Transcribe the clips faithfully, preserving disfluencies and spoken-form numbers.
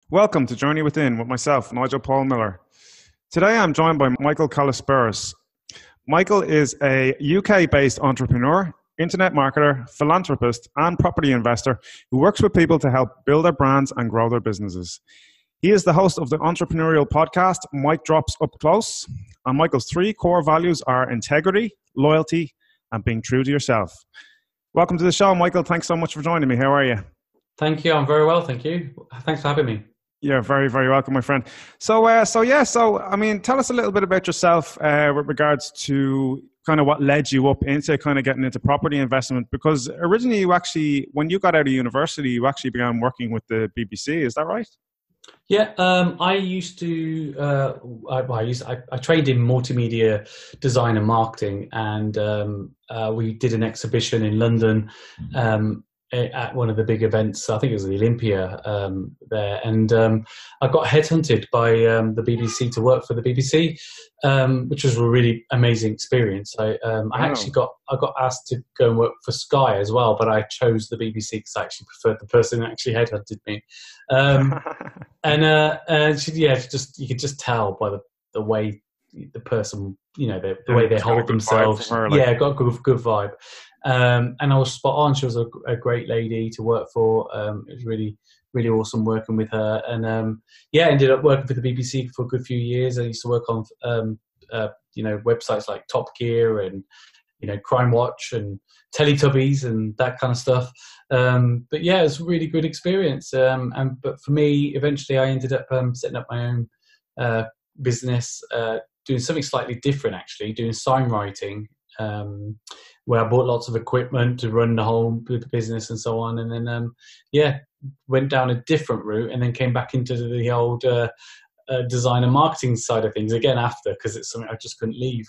Welcome to Journey Within with myself, Nigel Paul Miller. Today I'm joined by Michael Callisperis. Michael is a U K-based entrepreneur, internet marketer, philanthropist, and property investor who works with people to help build their brands and grow their businesses. He is the host of the entrepreneurial podcast, Mike Drops Up Close. And Michael's three core values are integrity, loyalty, and being true to yourself. Welcome to the show, Michael. Thanks so much for joining me. How are you? Thank you. I'm very well, thank you. Thanks for having me. You're very, very welcome, my friend. So, uh, so yeah, so, I mean, tell us a little bit about yourself uh, with regards to kind of what led you up into kind of getting into property investment, because originally you actually, when you got out of university, you actually began working with the B B C. Is that right? Yeah, um, I used to, uh, I, I, used, I, I trained in multimedia design and marketing, and um, uh, we did an exhibition in London um, at one of the big events. I think it was the Olympia um, there, and um, I got headhunted by um, the B B C to work for the B B C, um, which was a really amazing experience. I, um, I Wow. actually got I got asked to go and work for Sky as well, but I chose the B B C because I actually preferred the person who actually headhunted me. Um, and uh, and she, yeah, she just you could just tell by the the way the person, you know, the, the Yeah, way they it's got a hold good vibe themselves. from her, like- Yeah, got a good good vibe. Um, and I was spot on. She was a, a great lady to work for. Um, it was really, really awesome working with her. And um, yeah, I ended up working for the B B C for a good few years. I used to work on, um, uh, you know, websites like Top Gear and, you know, Crime Watch and Teletubbies and that kind of stuff. Um, but yeah, it was a really good experience. Um, and but for me, eventually, I ended up um, setting up my own uh, business, uh, doing something slightly different, actually, doing sign writing. Um, where I bought lots of equipment to run the whole business and so on. And then, um, yeah, went down a different route and then came back into the old uh, uh, design and marketing side of things again after, because it's something I just couldn't leave.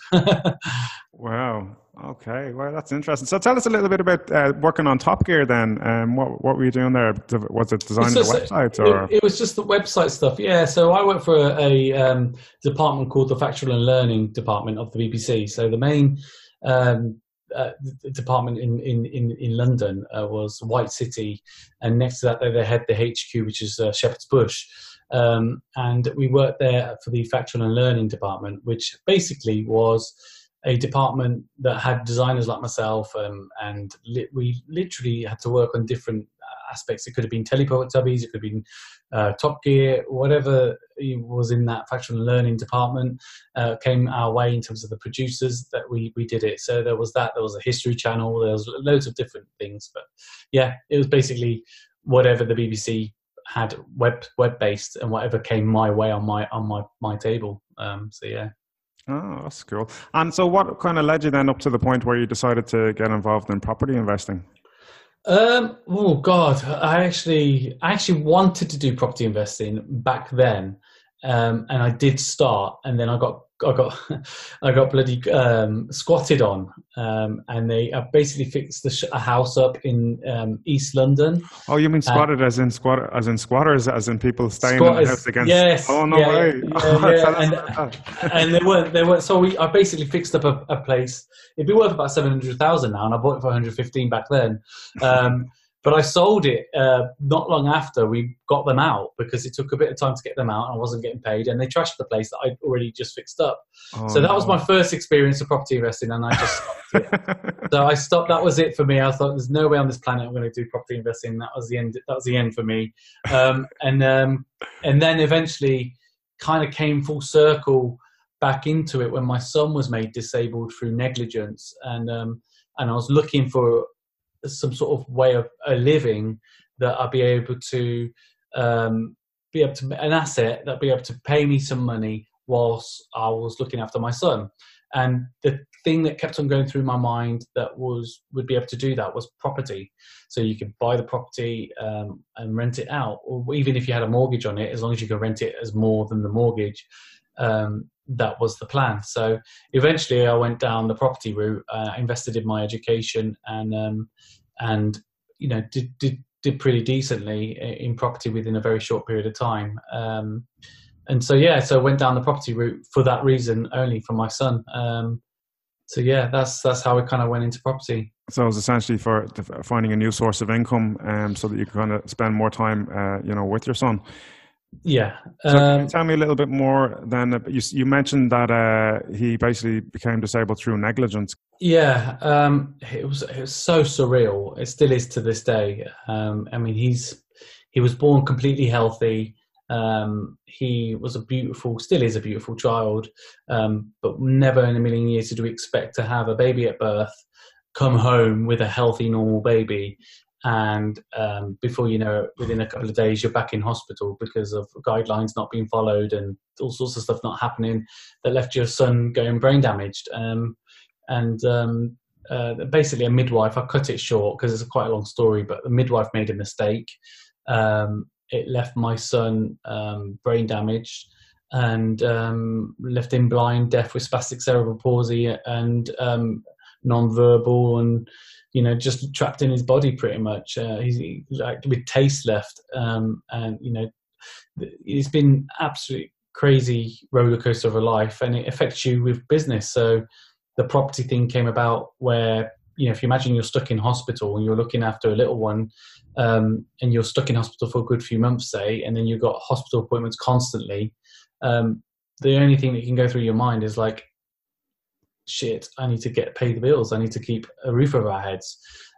Wow. Okay. Well, that's interesting. So tell us a little bit about uh, working on Top Gear then. Um, what, what were you doing there? Was it designing the websites? Or? It, it was just the website stuff, yeah. So I work for a, a um, department called the Factual and Learning Department of the B B C. So the main um, Uh, the department in in in, in London uh, was White City, and next to that they, they had the H Q, which is uh, Shepherd's Bush, um, and we worked there for the Factual and Learning Department, which basically was a department that had designers like myself, um, and li- we literally had to work on different aspects. It could have been Teletubbies, it could have been uh, Top Gear, whatever was in that Factual and Learning department uh, came our way in terms of the producers that we we did it. So there was that, there was a History Channel, there was loads of different things. But yeah, it was basically whatever the B B C had web web based and whatever came my way on my on my my table. Um, so yeah. Oh, that's cool. And so what kind of led you then up to the point where you decided to get involved in property investing? Um, oh God, I actually, I actually wanted to do property investing back then. Um, and I did start, and then I got, I got, I got bloody um, squatted on, um, and they uh, basically fixed the sh- a house up in um, East London. Oh, you mean squatted uh, as in squatter, as in squatters, as in people staying squatters, in the house against? Yes. Oh no yeah, way! Yeah, yeah. and, and they weren't, they weren't. So we, I basically fixed up a, a place. It'd be worth about seven hundred thousand now, and I bought it for one hundred fifteen back then. Um, But I sold it uh, not long after we got them out, because it took a bit of time to get them out and I wasn't getting paid, and they trashed the place that I'd already just fixed up. Oh, so that no. was my first experience of property investing, and I just stopped it. So I stopped. That was it for me. I thought there's no way on this planet I'm going to do property investing. That was the end. That was the end for me. Um, and um, and then eventually kind of came full circle back into it when my son was made disabled through negligence, and um, and I was looking for some sort of way of a living that I'd be able to um, be able to an asset that be able to pay me some money whilst I was looking after my son. And the thing that kept on going through my mind that was would be able to do that was property. So you could buy the property um, and rent it out, or even if you had a mortgage on it, as long as you could rent it as more than the mortgage. Um, that was the plan. So eventually I went down the property route, uh, invested in my education, and um, and you know did, did did pretty decently in property within a very short period of time. Um, and so yeah, so I went down the property route for that reason only, for my son. Um, so yeah, that's that's how I kind of went into property. So it was essentially for finding a new source of income, um, so that you can kind of spend more time, uh, you know, with your son. Yeah. So can you Um, tell me a little bit more then? You, you mentioned that uh, he basically became disabled through negligence. yeah. Um, it was it was so surreal. It still is to this day. Um, I mean, he's he was born completely healthy. Um, he was a beautiful, still is a beautiful child, um, but never in a million years did we expect to have a baby at birth, come home with a healthy, normal baby, and um, before you know it, within a couple of days, you're back in hospital because of guidelines not being followed and all sorts of stuff not happening that left your son going brain damaged. Um, and um, uh, basically, a midwife, I cut it short because it's a quite a long story, but the midwife made a mistake. Um, it left my son um, brain damaged and um, left him blind, deaf with spastic cerebral palsy, and um, non-verbal, and you know, just trapped in his body pretty much. Uh, he's he, like with taste left, um, and you know, it's been absolutely crazy roller coaster of a life, and it affects you with business. So the property thing came about where, you know, if you imagine you're stuck in hospital and you're looking after a little one, um, and you're stuck in hospital for a good few months, say, and then you've got hospital appointments constantly. Um, the only thing that can go through your mind is like, shit, I need to get pay the bills. I need to keep a roof over our heads.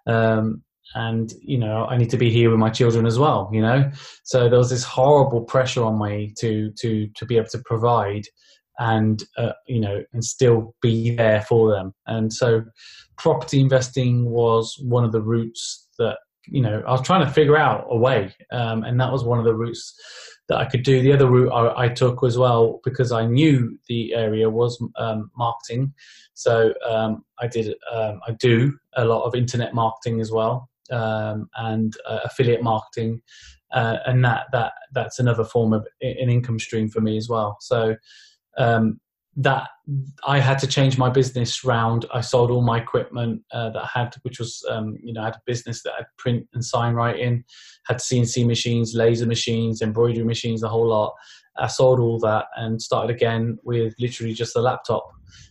Um, and, you know, I need to be here with my children as well, you know? So there was this horrible pressure on me to, to, to be able to provide and, uh, you know, and still be there for them. And so property investing was one of the routes that, you know, I was trying to figure out a way. Um, and that was one of the routes that I could do. The other route I, I took as well, because I knew the area, was um, marketing. So um, I did, um, I do a lot of internet marketing as well, um, and uh, affiliate marketing, uh, and that that that's another form of an income stream for me as well. So um, that I had to change my business round. I sold all my equipment uh, that I had, which was, um, you know, I had a business that had print and sign writing, had C N C machines, laser machines, embroidery machines, the whole lot. I sold all that and started again with literally just a laptop.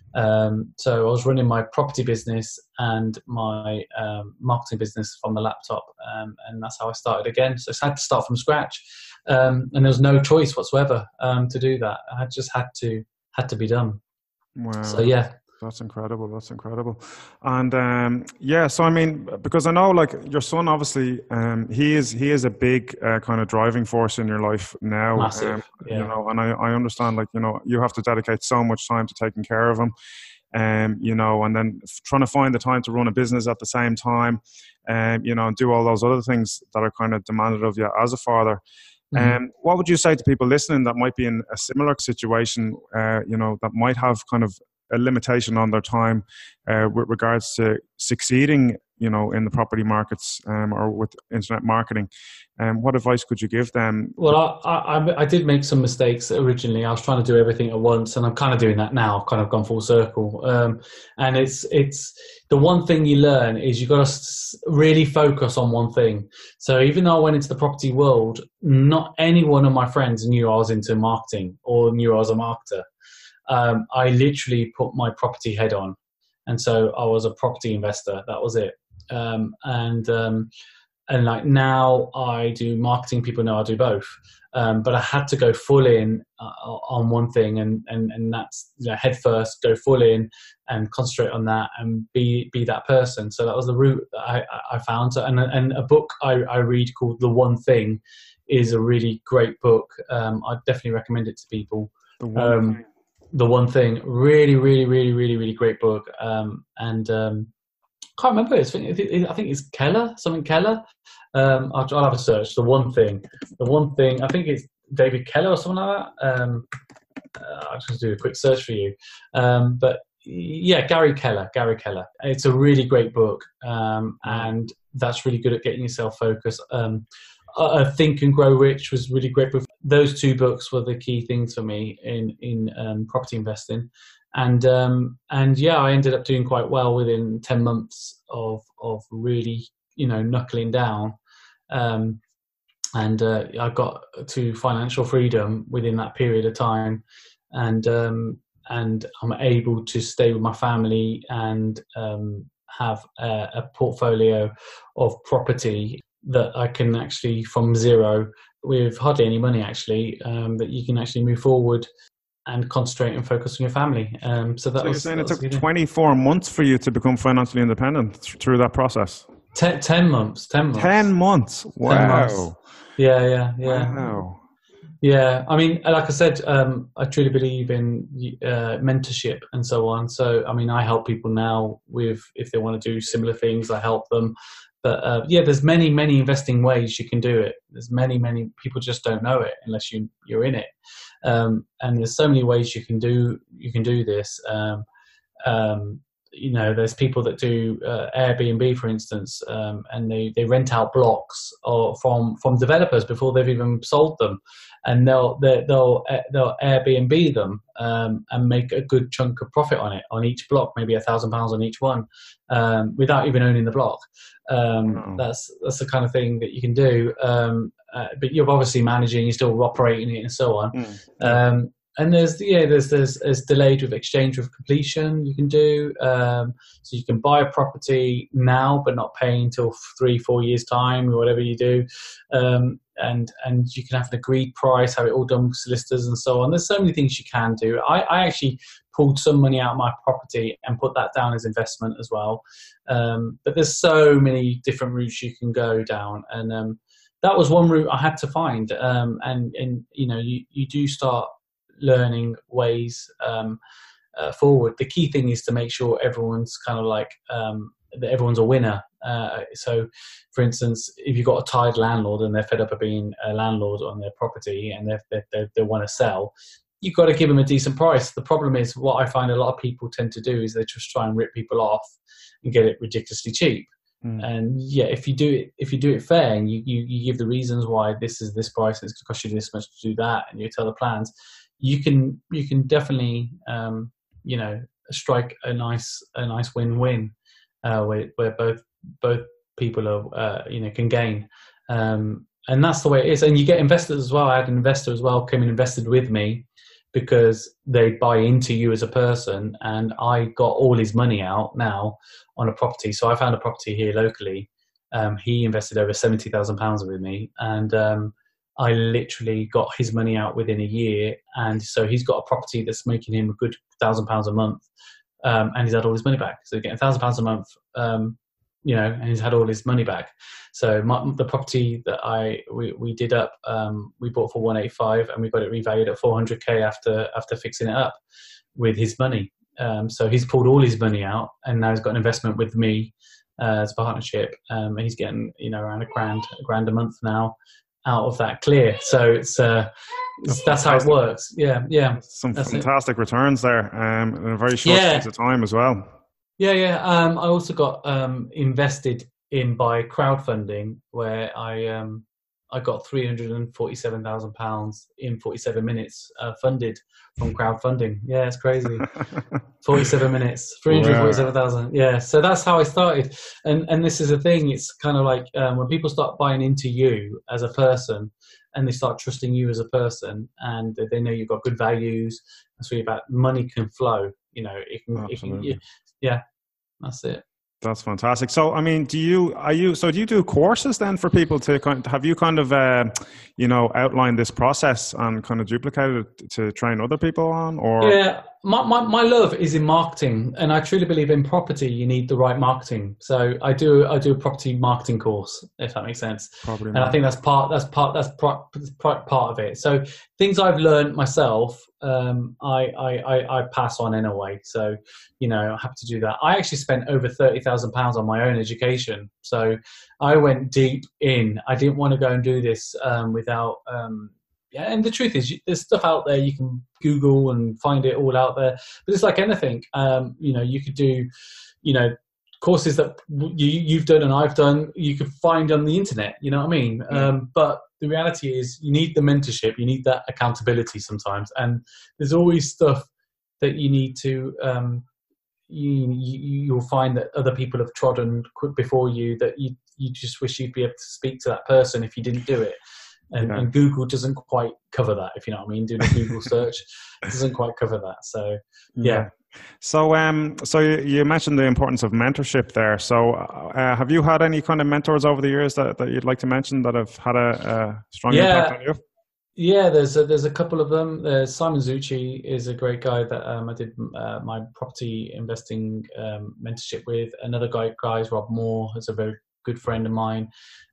Um, so I was running my property business and my um, marketing business from the laptop, um, and that's how I started again. So I had to start from scratch, um, and there was no choice whatsoever um, to do that. I just had to had to be done. Wow, So yeah. that's incredible. That's incredible. And um, yeah, so I mean, because I know, like, your son, obviously, um, he is he is a big uh, kind of driving force in your life now. Massive, Um, yeah. You know, and I, I understand, like, you know, you have to dedicate so much time to taking care of him, um, you know, and then f- trying to find the time to run a business at the same time, and um, you know, and do all those other things that are kind of demanded of you as a father. Mm-hmm. Um, what would you say to people listening that might be in a similar situation, uh, you know, that might have kind of a limitation on their time uh, with regards to succeeding, you know, in the property markets, um, or with internet marketing? Um, what advice could you give them? Well, I, I I did make some mistakes originally. I was trying to do everything at once, and I'm kind of doing that now. I've kind of gone full circle. Um, and it's it's the one thing you learn is you got to really focus on one thing. So even though I went into the property world, not any one of my friends knew I was into marketing or knew I was a marketer. Um, I literally put my property head on, and so I was a property investor. That was it. Um, and um, and like now I do marketing. People know I do both, um, but I had to go full in uh, on one thing, and and and that's, you know, head first, go full in, and concentrate on that, and be be that person. So that was the route that I I found. So, and and a book I I read called The One Thing is a really great book. Um, I definitely recommend it to people. The one Um, thing. The One Thing, really, really, really, really, really great book. Um, and um, can't remember. It's, I think it's Keller, something Keller. Um, I'll, I'll have a search. The One Thing, the One Thing. I think it's David Keller or something like that. Um, uh, I'll just do a quick search for you. Um, but yeah, Gary Keller. Gary Keller. It's a really great book, um, and that's really good at getting yourself focused. Um, uh, Think and Grow Rich was really great book. Those two books were the key things for me in in um, property investing. And um, and yeah, I ended up doing quite well within ten months of of really, you know, knuckling down, um, and uh, I got to financial freedom within that period of time, and um, and I'm able to stay with my family and um, have a, a portfolio of property that I can actually, from zero, with hardly any money actually, um, that you can actually move forward and concentrate and focus on your family. Um, so that so was, you're saying that it was took twenty-four months for you to become financially independent th- through that process? ten, ten months. Ten months. Ten months. Wow. Ten months. Yeah, yeah, yeah. Wow. Yeah, I mean, like I said, um, I truly believe in uh, mentorship and so on. So, I mean, I help people now with, if they want to do similar things, I help them. But uh, yeah, there's many, many investing ways you can do it. There's many, many people just don't know it unless you you're in it. Um, and there's so many ways you can do you can do this. Um, um, you know, there's people that do uh, Airbnb, for instance, um, and they, they rent out blocks or from from developers before they've even sold them, and they'll they, they'll they'll Airbnb them um, and make a good chunk of profit on it on each block, maybe a thousand pounds on each one, um, without even owning the block. Um, Wow. That's that's the kind of thing that you can do. Um, uh, but you're obviously managing, you're still operating it, and so on. Mm. Um, and there's yeah, there's there's there's delayed with exchange with completion you can do. Um, so you can buy a property now, but not pay until three, four years time, or whatever you do. Um, and and you can have an agreed price, have it all done with solicitors and so on. There's so many things you can do. I, I actually pulled some money out of my property and put that down as investment as well. Um, but there's so many different routes you can go down, and um, that was one route I had to find. Um, and and you know, you you do start learning ways um, uh, forward. The key thing is to make sure everyone's kind of like um, that everyone's a winner. Uh, so, for instance, if you've got a tired landlord and they're fed up of being a landlord on their property and they they they want to sell, you've got to give them a decent price. The problem is, what I find a lot of people tend to do is they just try and rip people off and get it ridiculously cheap. Mm. And yeah, if you do it, if you do it fair and you, you, you give the reasons why this is this price and it's going to cost you this much to do that, and you tell the plans, you can you can definitely um, you know strike a nice a nice win-win uh, where where both both people are uh, you know can gain. Um, and that's the way it is. And you get investors as well. I had an investor as well came and invested with me, because they buy into you as a person, and I got all his money out now on a property. So I found a property here locally. Um, he invested over seventy thousand pounds with me, and um, I literally got his money out within a year. And so he's got a property that's making him a good thousand pounds a month, um, and he's had all his money back. So he's getting a thousand pounds a month, um, you know, and he's had all his money back. So my, the property that I we, we did up, um, we bought for one eighty-five, and we got it revalued at four hundred K after after fixing it up with his money. Um, so he's pulled all his money out, and now he's got an investment with me uh, as a partnership, um, and he's getting you know around a grand a grand a month now out of that clear. So it's uh, that's, that's how it works. Yeah, yeah. Some that's fantastic it. returns there um, in a very short yeah. space of time as well. Yeah, yeah. Um, I also got um, invested in by crowdfunding, where I um, I got three hundred and forty-seven thousand pounds in forty-seven minutes uh, funded from crowdfunding. Yeah, it's crazy. forty-seven minutes, three hundred forty-seven thousand. Wow. Yeah, so that's how I started. And and this is the thing. It's kind of like um, when people start buying into you as a person, and they start trusting you as a person, and they know you've got good values. That's really about money can flow. You know, it can. It can you, yeah. That's it. That's fantastic. So, I mean, do you, are you, so do you do courses then for people to kind of, have you kind of, uh, you know, outlined this process and kind of duplicated it to train other people on, or? Yeah, my, my, my love is in marketing, and I truly believe in property, you need the right marketing. So I do, I do a property marketing course, if that makes sense. Probably and not. I think that's part, that's part, that's part, part of it. So things I've learned myself, um, I, I, I, I pass on anyway. So, you know, I have to do that. I actually spent over thirty thousand pounds on my own education. So I went deep in. I didn't want to go and do this um, without, um, yeah. And the truth is, there's stuff out there. You can Google and find it all out there. But it's like anything. Um, you know, you could do, you know, courses that you, you've done and I've done, you could find on the internet, you know what I mean? Mm. Um, but the reality is you need the mentorship, you need that accountability sometimes. And there's always stuff that you need to, um, you, you, you'll find that other people have trodden before you, that you, you just wish you'd be able to speak to that person if you didn't do it. And, yeah. and Google doesn't quite cover that, if you know what I mean. Doing a Google search doesn't quite cover that. So, yeah. yeah. So, um, so you, you mentioned the importance of mentorship there. So, uh, have you had any kind of mentors over the years that, that you'd like to mention that have had a, a strong impact Yeah, on you? yeah. There's a, there's a couple of them. There's Simon Zucci is a great guy that um, I did uh, my property investing um, mentorship with. Another guy, guys, Rob Moore, is a very good friend of mine.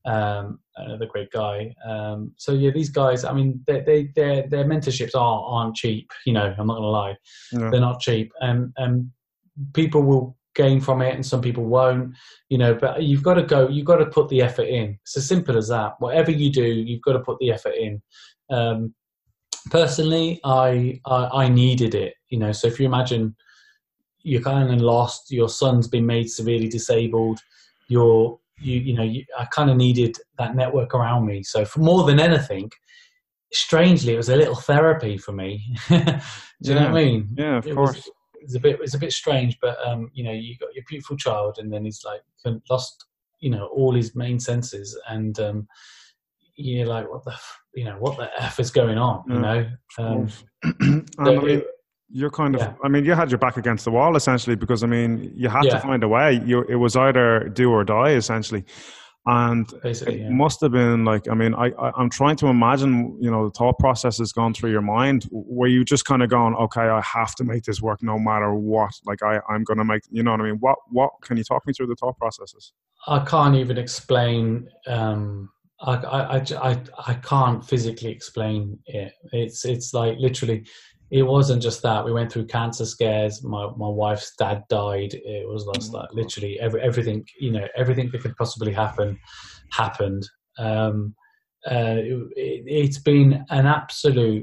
Um, another great guy. Um, so yeah, these guys. I mean, they, they their their mentorships are aren't cheap. You know, I'm not gonna lie, Yeah. they're not cheap, and and people will gain from it and some people won't, you know, but you've got to go, you've got to put the effort in. It's as simple as that. Whatever you do, you've got to put the effort in. Um, personally, I, I I needed it, you know. So if you imagine you're kind of lost, your son's been made severely disabled, you're, you, you know, you, I kind of needed that network around me. So for more than anything, strangely, it was a little therapy for me. Do you Yeah. know what I mean? Yeah, of It course. was, it's a bit, it's a bit strange, but um, you know, you got your beautiful child, and then he's like lost, you know, all his main senses, and um, you're like, what the, f- you know, what the f is going on, you Yeah, know? of Um, course. And so I mean, it- you're kind of, yeah, I mean, you had your back against the wall essentially because, I mean, you had to yeah, find a way. You, it was either do or die essentially. And it basically, yeah. must have been like, I mean, I, I, I'm trying to imagine, you know, the thought process has gone through your mind. Were you just kind of going, okay, I have to make this work no matter what? Like, I, I'm going to make, you know what I mean? What, what, can you talk me through the thought processes? I can't even explain. Um, I, I, I, I I can't physically explain it. It's, it's like literally, it wasn't just that. We went through cancer scares. My, my wife's dad died. It was just Oh, like God. literally every, everything, you know, everything that could possibly happen happened. Um, uh, it, it, it's been an absolute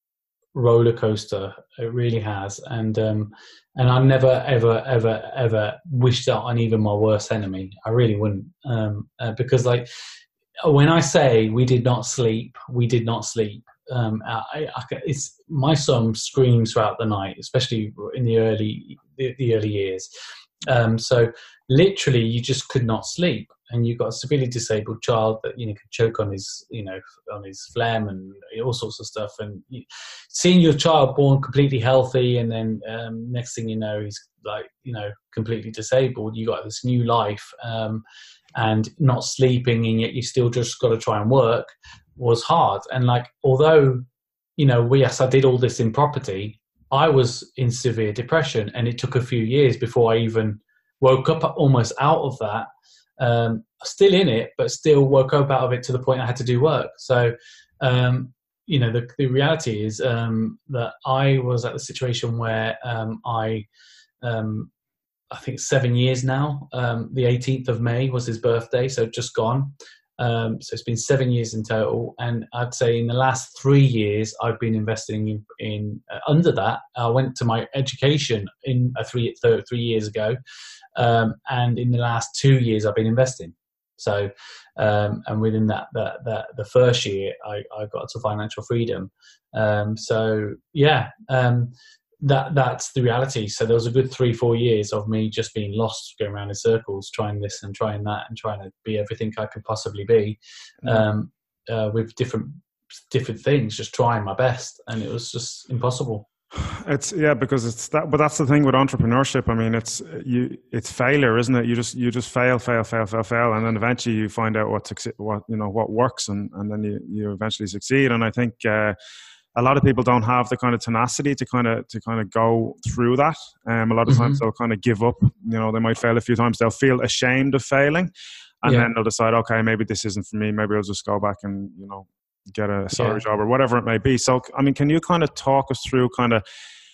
roller coaster. It really has. And, um, and I never, ever, ever, ever wished that on even my worst enemy. I really wouldn't. Um, uh, because like, when I say we did not sleep, we did not sleep. Um, I, I, it's my son screams throughout the night, especially in the early the, the early years. Um, so literally, you just could not sleep, and you've got a severely disabled child that you know could choke on his you know on his phlegm and all sorts of stuff. And you, seeing your child born completely healthy, and then um, next thing you know, he's like you know completely disabled. You got this new life. Um, and not sleeping, and yet you still just got to try and work, was hard. And like, although, you know, we, yes, I did all this in property, I was in severe depression, and it took a few years before I even woke up almost out of that. Um, still in it, but still woke up out of it to the point I had to do work. So, um, you know, the, the reality is um, that I was at the situation where um, I, um, I think seven years now. Um, the eighteenth of May was his birthday, so just gone. Um, so it's been seven years in total, and I'd say in the last three years I've been investing in. in uh, under that, I went to my education in a three th- three years ago, um, and in the last two years I've been investing. So, um, and within that, that, that the first year I, I got to financial freedom. Um, so yeah. Um, that that's the reality. So there was a good three, four years of me just being lost, going around in circles, trying this and trying that, and trying to be everything I could possibly be, um, uh, with different different things, just trying my best, and it was just impossible. It's yeah, because it's that, but that's the thing with entrepreneurship. I mean, it's you, it's failure, isn't it? You just you just fail, fail, fail, fail, fail, and then eventually you find out what what you know what works, and and then you you eventually succeed. And I think. Uh, A lot of people don't have the kind of tenacity to kind of to kind of go through that. Um, a lot of times Mm-hmm. they'll kind of give up. You know, they might fail a few times. They'll feel ashamed of failing, and Yeah, then they'll decide, okay, maybe this isn't for me. Maybe I'll just go back and you know get a salary yeah. job or whatever it may be. So, I mean, can you kind of talk us through kind of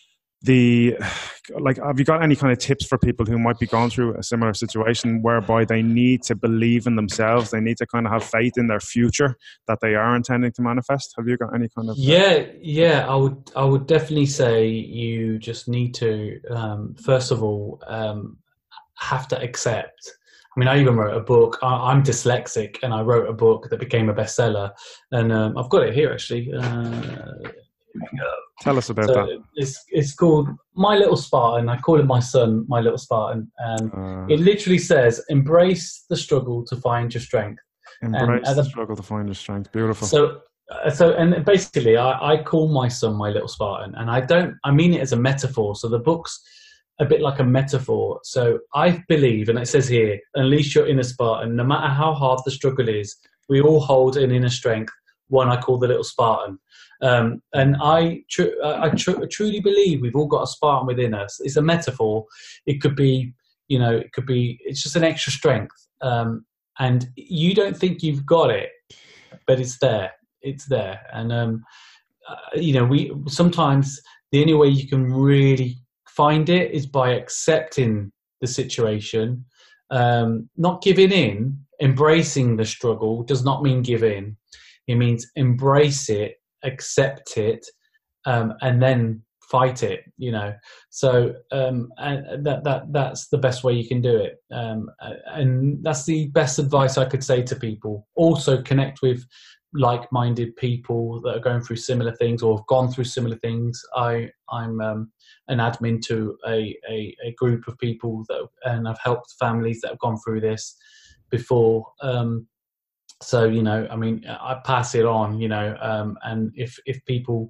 the like? Have you got any kind of tips for people who might be going through a similar situation whereby they need to believe in themselves? They need to kind of have faith in their future that they are intending to manifest. Have you got any kind of? Uh, Yeah, yeah, I would, I would definitely say you just need to, um, first of all, um, have to accept. I mean, I even wrote a book. I, I'm dyslexic, and I wrote a book that became a bestseller, and um, I've got it here actually. Uh, Tell us about so that. it's it's called My Little Spartan. I call it my son, My Little Spartan, and Uh, it literally says, "Embrace the struggle to find your strength." And embrace at the the struggle to find your strength. Beautiful. So, uh, so, and basically, I, I call my son my little Spartan, and I don't. I mean it as a metaphor. So the book's a bit like a metaphor. So I believe, and it says here, unleash your inner Spartan. No matter how hard the struggle is, we all hold an inner strength, one I call the little Spartan. Um, and I, tr- I tr- truly believe we've all got a Spartan within us. It's a metaphor. It could be, you know, it could be, it's just an extra strength. Um, and you don't think you've got it, but it's there. It's there. And, um, uh, you know, we sometimes the only way you can really find it is by accepting the situation, um, not giving in. Embracing the struggle does not mean give in. It means embrace it, accept it, um, and then fight it. You know, so um, and that that that's the best way you can do it, um, and that's the best advice I could say to people. Also, connect with like-minded people that are going through similar things or have gone through similar things. I I'm um, an admin to a, a a group of people that, and I've helped families that have gone through this before. Um, so you know, I mean, I pass it on. You know, um, and if if people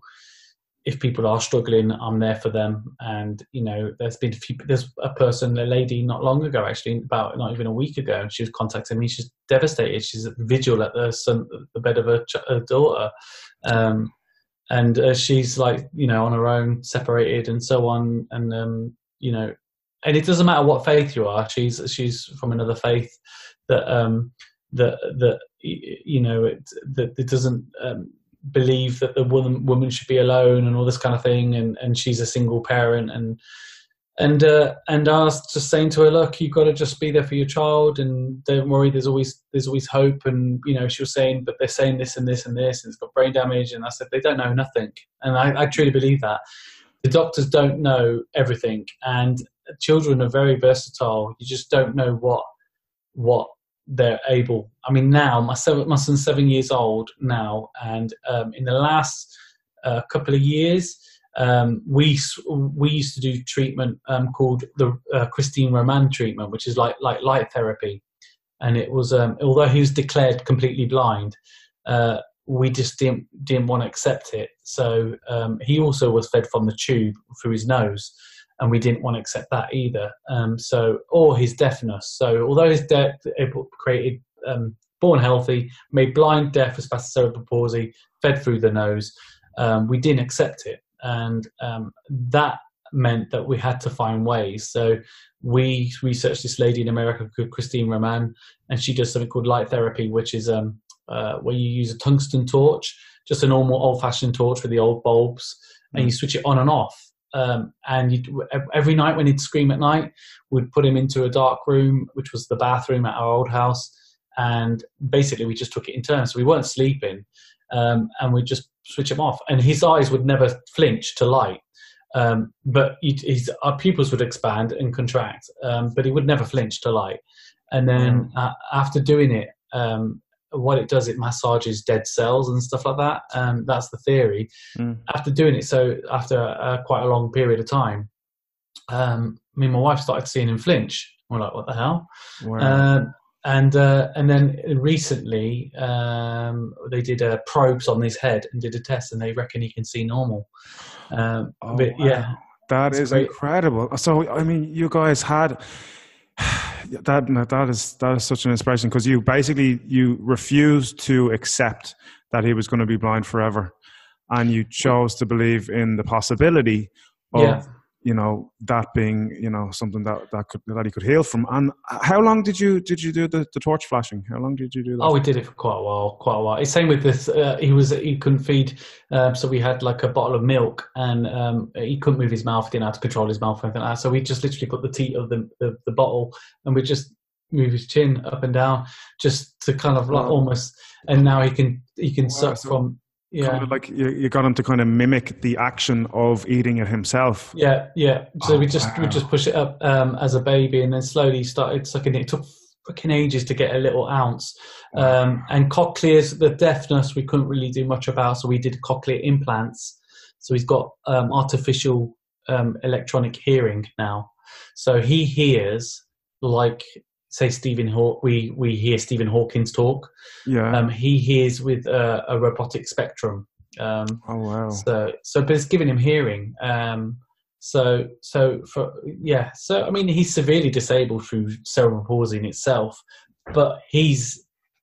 if people are struggling, I'm there for them. And you know, there's been a few, there's a person, a lady, not long ago, actually, about not even a week ago, and she was contacting me. She's devastated. She's at the vigil at the son, the bed of her, ch- her daughter, um, and uh, she's like, you know, on her own, separated, and so on. And um, you know, and it doesn't matter what faith you are. She's she's from another faith that um, that that you know it, that it doesn't. Um, believe that the woman woman should be alone and all this kind of thing, and and she's a single parent, and and uh, and I was just saying to her, look, you've got to just be there for your child, and don't worry, there's always there's always hope. And you know, she was saying, but they're saying this and this and this, and it's got brain damage. And I said, they don't know nothing, and I, I truly believe that the doctors don't know everything, and children are very versatile. You just don't know what what they're able. I mean, now my seven, my son's seven years old now, and um, in the last uh, couple of years, um, we we used to do treatment um, called the uh, Christine Roman treatment, which is like like light therapy, and it was um, although he was declared completely blind, uh, we just didn't didn't want to accept it. So um, he also was fed from the tube through his nose, and we didn't want to accept that either. Um, so, or his deafness. So, although his deaf created, um, born healthy, made blind, deaf, as fast as cerebral palsy, fed through the nose, um, we didn't accept it, and um, that meant that we had to find ways. So, we researched this lady in America called Christine Roman, and she does something called light therapy, which is um, uh, where you use a tungsten torch, just a normal old-fashioned torch with the old bulbs, and you switch it on and off. Um, and you'd, every night when he'd scream at night, we'd put him into a dark room, which was the bathroom at our old house. And basically we just took it in turns. So we weren't sleeping, um, and we'd just switch him off. And his eyes would never flinch to light. Um, but he'd, his, our pupils would expand and contract, um, but he would never flinch to light. And then uh, after doing it, um, what it does, it massages dead cells and stuff like that. Um, that's the theory. Mm. After doing it, so after uh, quite a long period of time, um, me and my wife started seeing him flinch. We're like, what the hell? Wow. Um, and uh, and then recently, um, they did uh, probes on his head and did a test, and they reckon he can see normal. Um, oh, but wow. yeah, that is great. Incredible. So, I mean, you guys had. That that is that is such an inspiration, because you basically you refused to accept that he was going to be blind forever, and you chose to believe in the possibility of yeah. you know that being you know something that that could that he could heal from. And how long did you did you do the, the torch flashing? How long did you do that? Oh, we did it for quite a while, quite a while. It's same with this. Uh, he was he couldn't feed, um, so we had like a bottle of milk, and um, he couldn't move his mouth. He didn't have to control his mouth or anything like that. So we just literally put the teat of the the, the bottle, and we just move his chin up and down, just to kind of like almost. And now he can he can wow, suck so from. Yeah, kind of like you, you got him to kind of mimic the action of eating it himself. Yeah, yeah. So oh, we just wow. we just push it up um, as a baby, and then slowly started sucking it. It took fucking ages to get a little ounce. Um, and cochlears, the deafness, we couldn't really do much about, so we did cochlear implants. So he's got um, artificial um, electronic hearing now. So he hears like, say, Stephen Haw- we we hear Stephen Hawking's talk. Yeah. Um, he hears with a, a robotic spectrum. Um, oh wow. So so, but it's giving him hearing. Um, So, so for yeah, so I mean, he's severely disabled through cerebral palsy in itself, but he's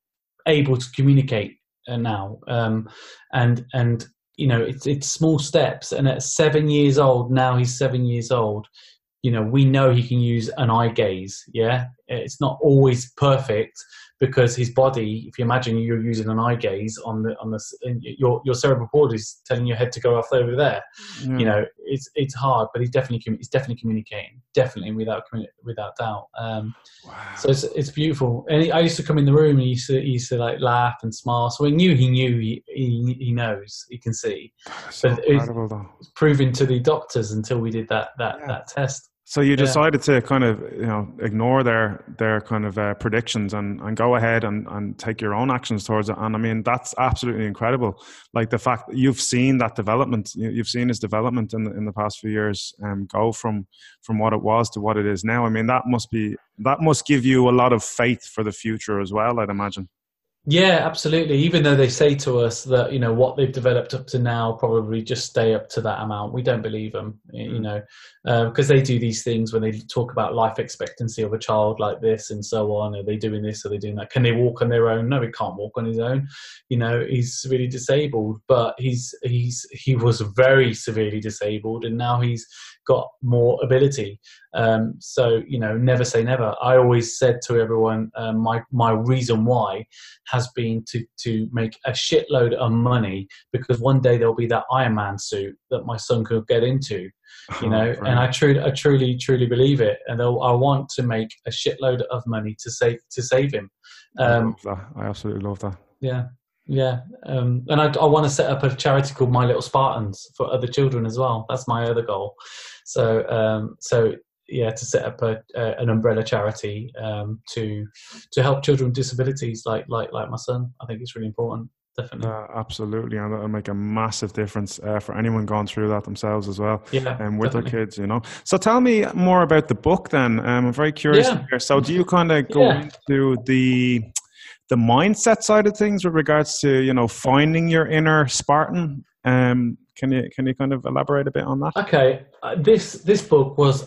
able to communicate uh, now, um, and and you know, it's it's small steps. And at seven years old, now he's seven years old. You know, we know he can use an eye gaze. Yeah, it's not always perfect because his body. If you imagine you're using an eye gaze on the on the your your cerebral palsy is telling your head to go off over there. Yeah. You know, it's it's hard, but he's definitely he's definitely communicating, definitely without without doubt. Um, Wow. So it's it's beautiful. And he, I used to come in the room and he used to he used to like laugh and smile. So we knew he knew he he, he knows he can see. That's so But incredible, it's though. proven to the doctors until we did that that Yeah. that test. So you Yeah. decided to kind of, you know, ignore their their kind of uh, predictions and, and go ahead and, and take your own actions towards it. And I mean, that's absolutely incredible. Like the fact that you've seen that development, you- you've seen his development in the, in the past few years, um, go from from what it was to what it is now. I mean, that must be that must give you a lot of faith for the future as well, I'd imagine. Yeah, absolutely. Even though they say to us that, you know, what they've developed up to now probably just stay up to that amount, we don't believe them, you know, uh, because they do these things when they talk about life expectancy of a child like this and so on. Are they doing this? Are they doing that? Can they walk on their own? No, he can't walk on his own. You know, he's really disabled, but he's he's he was very severely disabled, and now he's got more ability. Um, so, you know, never say never. I always said to everyone, um, my my reason why has been to to make a shitload of money, because one day there'll be that Iron Man suit that my son could get into, you know. Oh, and I truly, I truly, truly believe it. And I want to make a shitload of money to save to save him. I Um, love that. I absolutely love that. yeah, yeah. Um, and I, I want to set up a charity called My Little Spartans for other children as well. That's my other goal. So, um, so. Yeah, to set up a, uh, an umbrella charity um, to to help children with disabilities like like like my son. I think it's really important, definitely. Uh, absolutely, and that'll make a massive difference uh, for anyone going through that themselves as well, Yeah, and um, with definitely. their kids, you know. So tell me more about the book then. Um, I'm very curious Yeah. here. So do you kind of go Yeah. into the the mindset side of things with regards to, you know, finding your inner Spartan? Um, can you can you kind of elaborate a bit on that? Okay, uh, this this book was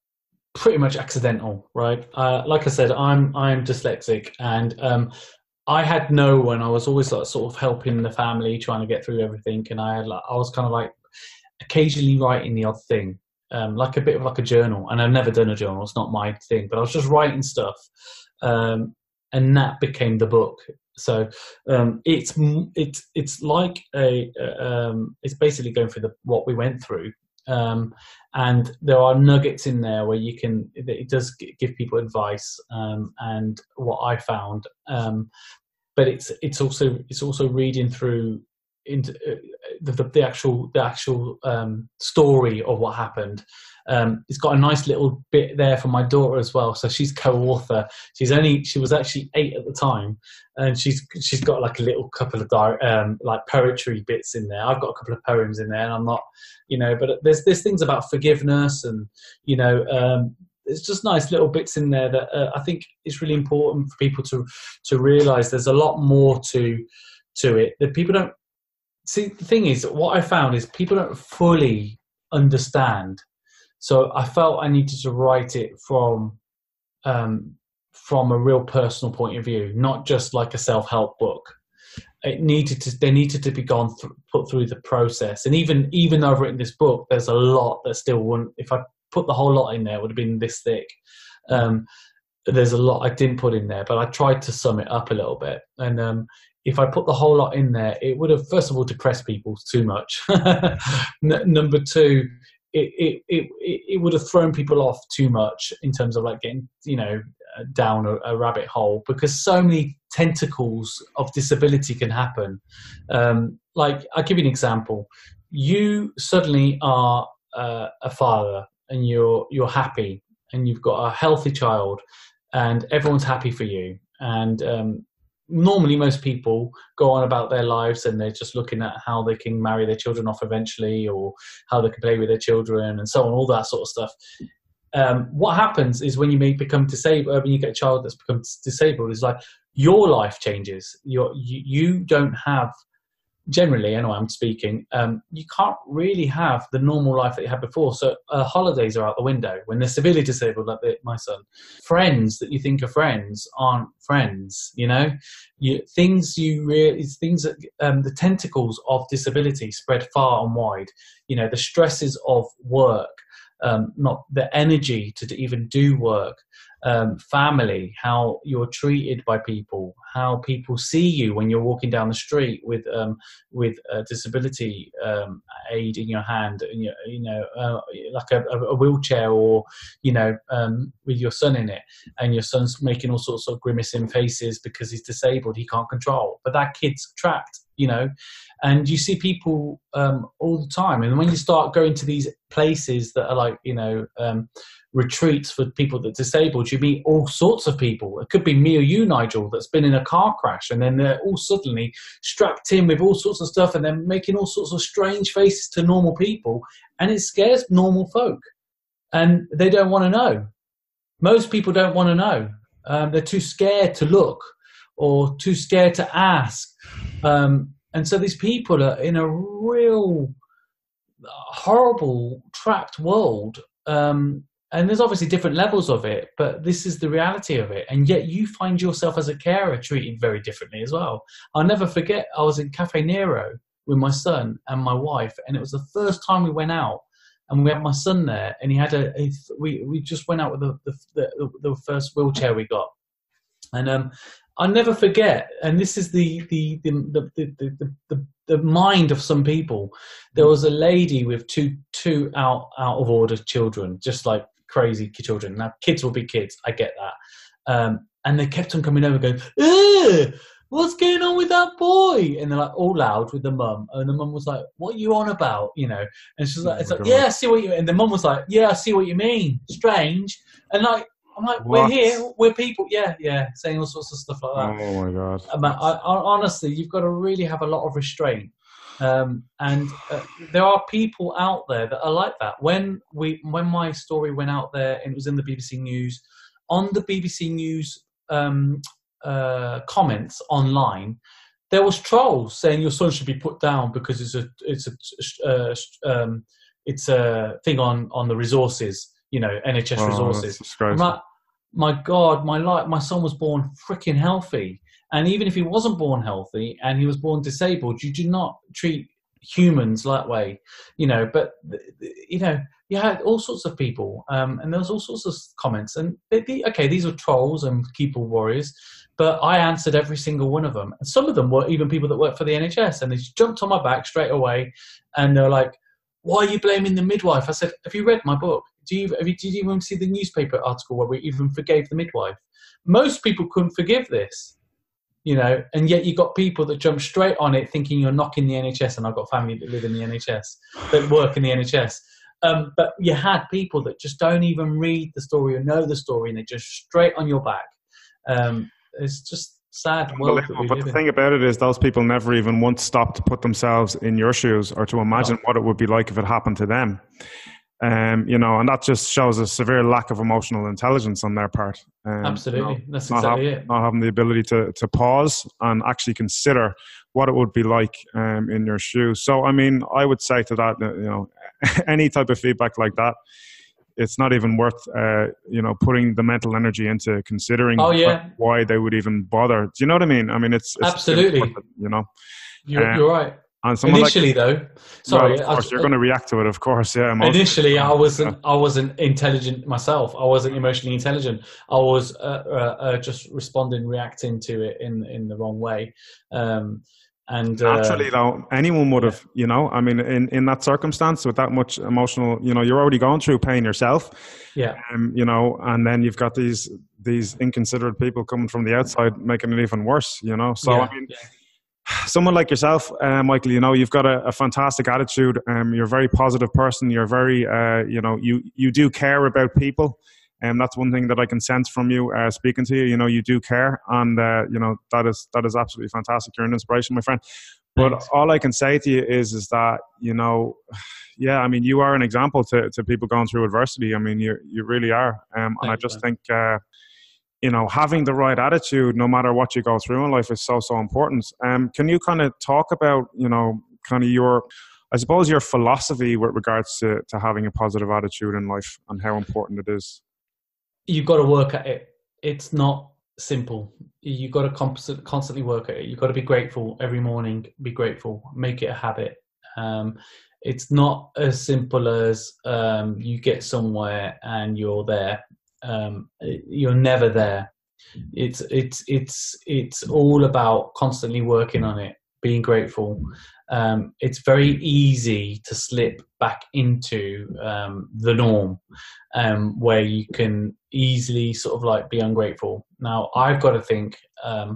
pretty much accidental, right? Uh, like I said, I'm I'm dyslexic, and um, I had no one. I was always like sort of helping the family, trying to get through everything, and I had like I was kind of like occasionally writing the odd thing, um, like a bit of like a journal. And I've never done a journal; it's not my thing. But I was just writing stuff, um, and that became the book. So um, it's it's it's like a um, it's basically going through the what we went through. Um, and there are nuggets in there where you can, it does give people advice, um, and what I found, um, but it's it's also it's also reading through into uh, the, the, the actual the actual um, story of what happened. Um, it's got a nice little bit there for my daughter as well, so she's co-author. She's only she was actually eight at the time, and she's she's got like a little couple of di- um, like poetry bits in there. I've got a couple of poems in there, and I'm not, you know, but there's there's things about forgiveness, and you know, um, it's just nice little bits in there that uh, I think it's really important for people to to realise. There's a lot more to to it that people don't see. The thing is, what I found is people don't fully understand. So I felt I needed to write it from um, from a real personal point of view, not just like a self-help book. It needed to. They needed to be gone th- put through the process. And even even though I've written this book, there's a lot that still wouldn't. If I put the whole lot in there, it would have been this thick. Um, there's a lot I didn't put in there, but I tried to sum it up a little bit. And um, if I put the whole lot in there, it would have first of all depressed people too much. N- number two. It, it it it would have thrown people off too much in terms of like getting, you know, down a, a rabbit hole, because so many tentacles of disability can happen. Um, like I'll give you an example. You suddenly are uh, a father, and you're you're happy, and you've got a healthy child, and everyone's happy for you. And um, normally most people go on about their lives and they're just looking at how they can marry their children off eventually, or how they can play with their children and so on, all that sort of stuff. Um, what happens is when you may become disabled, when you get a child that's become disabled, is like your life changes. You're, you you don't have generally, anyway, I'm speaking, um, you can't really have the normal life that you had before. So uh, holidays are out the window when they're severely disabled, like the, my son. Friends that you think are friends aren't friends, you know? You, things you really, things that, um, the tentacles of disability spread far and wide. You know, the stresses of work, um, not the energy to even do work, um, family, how you're treated by people, how people see you when you're walking down the street with um, with a disability um, aid in your hand, and you, you know, uh, like a, a wheelchair, or you know, um, with your son in it, and your son's making all sorts of grimacing faces because he's disabled, he can't control, but that kid's trapped, you know. And you see people um, all the time. And when you start going to these places that are like, you know, um, retreats for people that are disabled, you meet all sorts of people. It could be me or you, Nigel, that's been in a car crash, and then they're all suddenly strapped in with all sorts of stuff, and they're making all sorts of strange faces to normal people. And it scares normal folk. And they don't want to know. Most people don't want to know. Um, they're too scared to look or too scared to ask. Um, And so these people are in a real horrible, trapped world. Um, and there's obviously different levels of it, but this is the reality of it. And yet you find yourself as a carer treated very differently as well. I'll never forget, I was in Cafe Nero with my son and my wife, and it was the first time we went out, and we had my son there, and he had a, a we, we just went out with the, the, the, the first wheelchair we got. And um, I'll never forget, and this is the the the the, the, the, the the mind of some people. There was a lady with two two out out of order children, just like crazy children. Now, kids will be kids, I get that. Um, and they kept on coming over, going, "Ugh, what's going on with that boy?" And they're like all loud with the mum, and the mum was like, "What are you on about?" You know, and she's like, "It's like, yeah, I see what you." And the mum was like, "Yeah, I see what you mean. Strange." And like, I'm like, What? we're here, we're people, yeah, yeah, saying all sorts of stuff like that. Oh my God. Um, I, I, honestly, you've got to really have a lot of restraint. Um, and uh, there are people out there that are like that. When we, when my story went out there and it was in the B B C News, on the B B C News um, uh, comments online, there was trolls saying your son should be put down because it's a, it's a, uh, um, it's a thing on on the resources, you know, N H S Oh, resources. that's I'm like, my God, my life, my son was born freaking healthy. And even if he wasn't born healthy and he was born disabled, you do not treat humans that way, you know. But, you know, you had all sorts of people, um, and there was all sorts of comments. And, they, they, okay, these were trolls and keyboard warriors, but I answered every single one of them. And some of them were even people that work for the N H S, and they just jumped on my back straight away. And they're like, "Why are you blaming the midwife?" I said, "Have you read my book? Do you, have you, did you even see the newspaper article where we even forgave the midwife?" Most people couldn't forgive this, you know, and yet you got people that jump straight on it thinking you're knocking the N H S, and I've got family that live in the N H S, that work in the N H S. Um, but you had people that just don't even read the story or know the story, and they're just straight on your back. Um, it's just sad world that we but live the in. thing about it is those people never even once stopped to put themselves in your shoes or to imagine No. what it would be like if it happened to them. Um, you know, and that just shows a severe lack of emotional intelligence on their part. Um, Absolutely, you know, that's not exactly have, it. Not having the ability to to pause and actually consider what it would be like um, in your shoes. So, I mean, I would say to that, you know, any type of feedback like that, it's not even worth, uh, you know, putting the mental energy into considering Oh, yeah. why they would even bother. Do you know what I mean? I mean, it's, it's Absolutely. worth it, you know. You're, Um, you're right. And someone Initially, like, though, sorry, well, of course, I, you're going to react to it, of course. Yeah. initially, I wasn't. Yeah. I wasn't intelligent myself. I wasn't emotionally intelligent. I was uh, uh, uh, just responding, reacting to it in in the wrong way. Um, and Naturally, uh, though, anyone would yeah. have, you know, I mean, in, in that circumstance with that much emotional, you know, you're already going through pain yourself, Yeah. um, you know, and then you've got these these inconsiderate people coming from the outside making it even worse, you know. So, Yeah. I mean, Yeah. someone like yourself, uh, Michael, you know, you've got a, a fantastic attitude. Um, you're a very positive person. You're very, uh, you know, you, you do care about people. And that's one thing that I can sense from you uh, speaking to you. You know, you do care. And, uh, you know, that is that is absolutely fantastic. You're an inspiration, my friend. But Thanks. all I can say to you is, is that, you know, yeah, I mean, you are an example to, to people going through adversity. I mean, you you really are. Um, and I just think, uh, you know, having the right attitude, no matter what you go through in life, is so, so important. Um, can you kind of talk about, you know, kind of your, I suppose, your philosophy with regards to, to having a positive attitude in life and how important it is? You've got to work at it. It's not simple. You've got to const- constantly work at it. You've got to be grateful every morning, be grateful, make it a habit. Um, it's not as simple as um, you get somewhere and you're there. Um, you're never there. It's it's it's it's all about constantly working on it, being grateful. Um, it's very easy to slip back into um, the norm, um, where you can easily sort of like be ungrateful. Now I've got to think, um,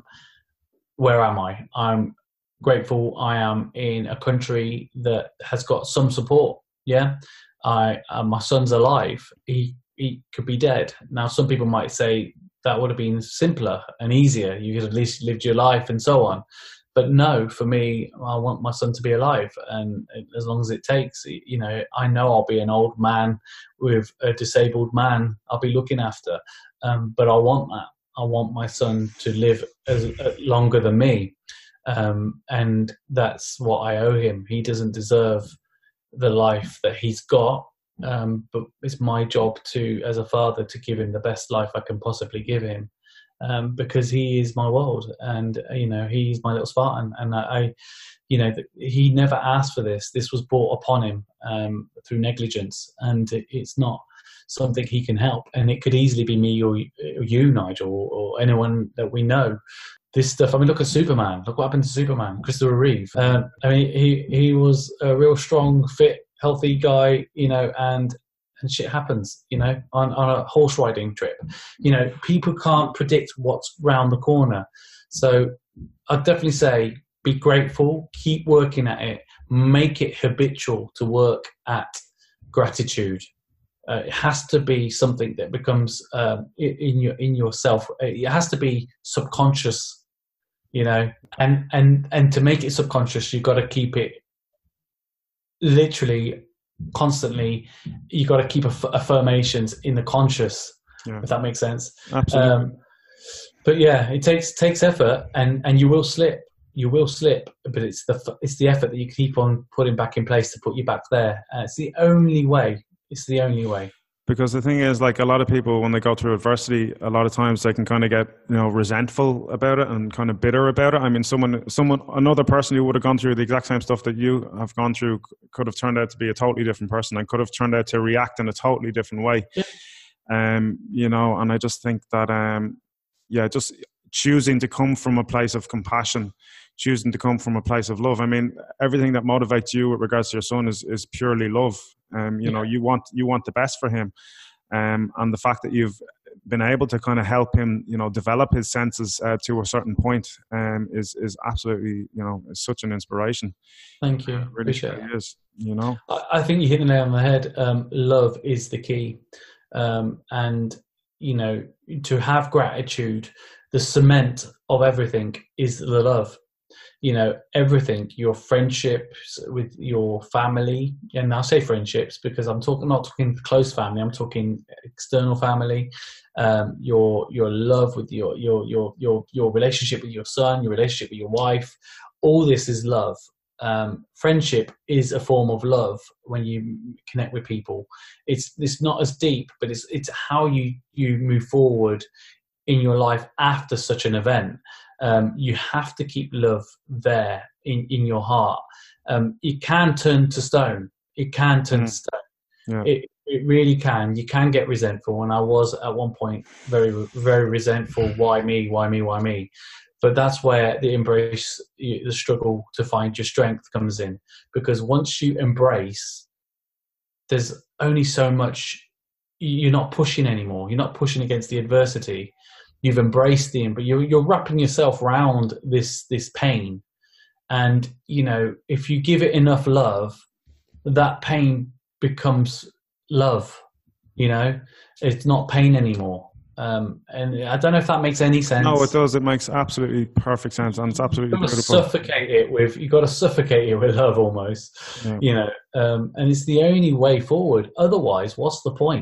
where am I? I'm grateful I am in a country that has got some support. Yeah, I uh, my son's alive. He he could be dead. Now, some people might say that would have been simpler and easier. You could at least lived your life and so on. But no, for me, I want my son to be alive, and as long as it takes, you know, I know I'll be an old man with a disabled man I'll be looking after. Um, but I want that. I want my son to live as, uh, longer than me, um, and that's what I owe him. He doesn't deserve the life that he's got. Um, but it's my job to, as a father, to give him the best life I can possibly give him, um, because he is my world, and you know, he's my little Spartan, and I, I you know, he never asked for this. This was brought upon him um, through negligence, and it, it's not something he can help. And it could easily be me or you, Nigel, or, or anyone that we know. This stuff. I mean, look at Superman. Look what happened to Superman, Christopher Reeve. Um, I mean, he he was a real strong, fit, healthy guy, you know, and and shit happens, you know, on, on a horse riding trip. You know, people can't predict what's round the corner. So I'd definitely say be grateful, keep working at it, make it habitual to work at gratitude. Uh, it has to be something that becomes um, in your in yourself. It has to be subconscious, you know, and and and to make it subconscious, you've got to keep it literally constantly. You got to keep aff- affirmations in the conscious, yeah. If that makes sense. Absolutely. Um, but yeah, it takes takes effort, and and you will slip. You will slip, but it's the it's the effort that you keep on putting back in place to put you back there. Uh, it's the only way. It's the only way. Because the thing is, like, a lot of people, when they go through adversity, a lot of times they can kind of get, you know, resentful about it and kind of bitter about it. I mean, someone, someone, another person who would have gone through the exact same stuff that you have gone through could have turned out to be a totally different person and could have turned out to react in a totally different way. Yeah. Um, you know, and I just think that, um, yeah, just choosing to come from a place of compassion, choosing to come from a place of love. I mean, everything that motivates you with regards to your son is is purely love. Um, you yeah. know, you want you want the best for him, um, and the fact that you've been able to kind of help him, you know, develop his senses uh, to a certain point, um, is is absolutely, you know, is such an inspiration. Thank you. It really, Appreciate really it. is. You know, I, I think you hit the nail on the head. Um, love is the key, um, and you know, to have gratitude, the cement of everything is the love. You know, everything, your friendships with your family, and I'll say friendships because I'm talking, not talking close family, I'm talking external family, um, your your love with your, your, your, your, your relationship with your son, your relationship with your wife, all this is love. Um, friendship is a form of love when you connect with people. It's, it's not as deep, but it's, it's how you, you move forward in your life after such an event. Um, you have to keep love there in, in your heart. Um, it can turn to stone. It can turn mm. to stone. Yeah. It, it really can. You can get resentful. And I was at one point very, very resentful. Why me? Why me? Why me? But that's where the embrace, the struggle to find your strength comes in. Because once you embrace, there's only so much, you're not pushing anymore. You're not pushing against the adversity. You've embraced the, but you're, you're wrapping yourself around this, this pain. And, you know, if you give it enough love, that pain becomes love, you know, it's not pain anymore. Um, and I don't know if that makes any sense. No, it does. It makes absolutely perfect sense. And it's absolutely you've got to beautiful. Suffocate it with, you've got to suffocate it with love almost, yeah. you know, um, and it's the only way forward. Otherwise, what's the point?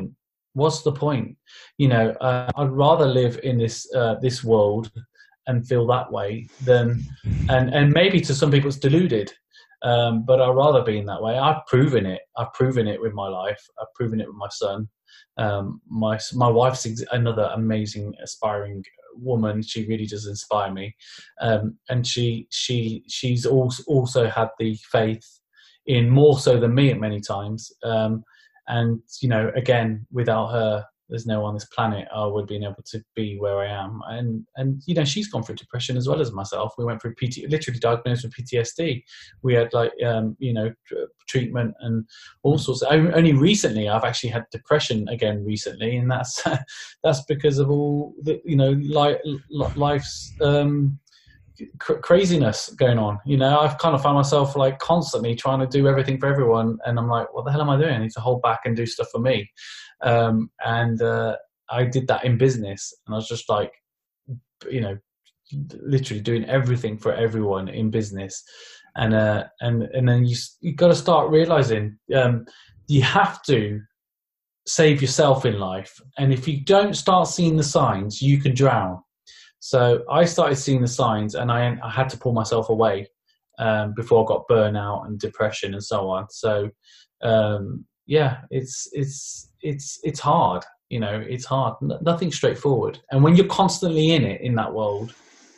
What's the point? You know, uh, I'd rather live in this uh, this world and feel that way than, and and maybe to some people it's deluded, um, but I'd rather be in that way. I've proven it. I've proven it with my life. I've proven it with my son. Um, my my wife's another amazing, aspiring woman. She really does inspire me, um, and she she she's also also had the faith in more so than me at many times. Um, And, you know, again, without her, there's no one on this planet I would have been able to be where I am. And, and you know, she's gone through depression as well as myself. We went through P T, literally diagnosed with P T S D. We had like, um, you know, treatment and all sorts. Of, only recently, I've actually had depression again recently. And that's, that's because of all the, you know, li- life's, um, craziness going on. You know, I've kind of found myself like constantly trying to do everything for everyone, and I'm like, what the hell am I doing? I need to hold back and do stuff for me. Um, and uh, I did that in business, and I was just like, you know, literally doing everything for everyone in business. And uh, and and then you you got to start realizing um, you have to save yourself in life, and if you don't start seeing the signs, you can drown. So I started seeing the signs, and I, I had to pull myself away um, before I got burnout and depression and so on. So um, yeah, it's it's it's it's hard. You know, it's hard. N- nothing's straightforward. And when you're constantly in it, in that world,